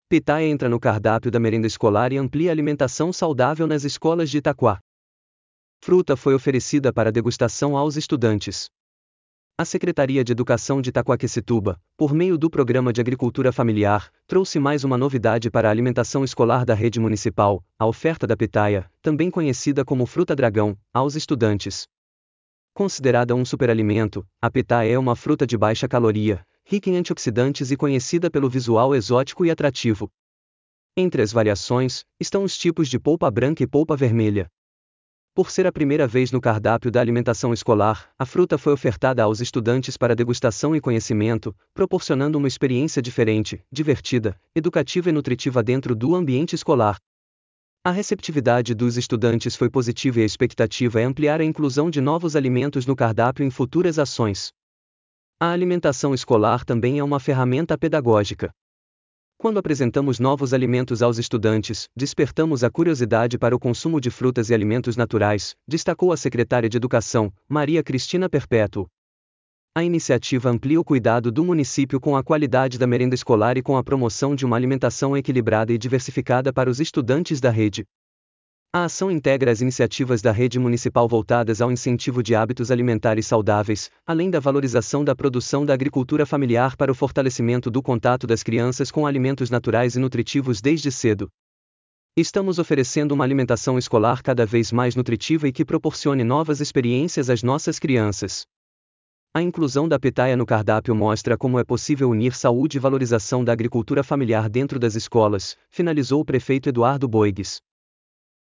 Pitaia entra no cardápio da merenda escolar e amplia a alimentação saudável nas escolas de Itaquá. Fruta foi oferecida para degustação aos estudantes. A Secretaria de Educação de Itaquaquecetuba, por meio do Programa de Agricultura Familiar, trouxe mais uma novidade para a alimentação escolar da rede municipal, a oferta da pitaia, também conhecida como fruta-dragão, aos estudantes. Considerada um superalimento, a pitaia é uma fruta de baixa caloria, rica em antioxidantes e conhecida pelo visual exótico e atrativo. Entre as variações, estão os tipos de polpa branca e polpa vermelha. Por ser a primeira vez no cardápio da alimentação escolar, a fruta foi ofertada aos estudantes para degustação e conhecimento, proporcionando uma experiência diferente, divertida, educativa e nutritiva dentro do ambiente escolar. A receptividade dos estudantes foi positiva e a expectativa é ampliar a inclusão de novos alimentos no cardápio em futuras ações. A alimentação escolar também é uma ferramenta pedagógica. Quando apresentamos novos alimentos aos estudantes, despertamos a curiosidade para o consumo de frutas e alimentos naturais, destacou a secretária de Educação, Maria Cristina Perpétuo. A iniciativa amplia o cuidado do município com a qualidade da merenda escolar e com a promoção de uma alimentação equilibrada e diversificada para os estudantes da rede. A ação integra as iniciativas da rede municipal voltadas ao incentivo de hábitos alimentares saudáveis, além da valorização da produção da agricultura familiar para o fortalecimento do contato das crianças com alimentos naturais e nutritivos desde cedo. Estamos oferecendo uma alimentação escolar cada vez mais nutritiva e que proporcione novas experiências às nossas crianças. A inclusão da pitaia no cardápio mostra como é possível unir saúde e valorização da agricultura familiar dentro das escolas, finalizou o prefeito Eduardo Boigues.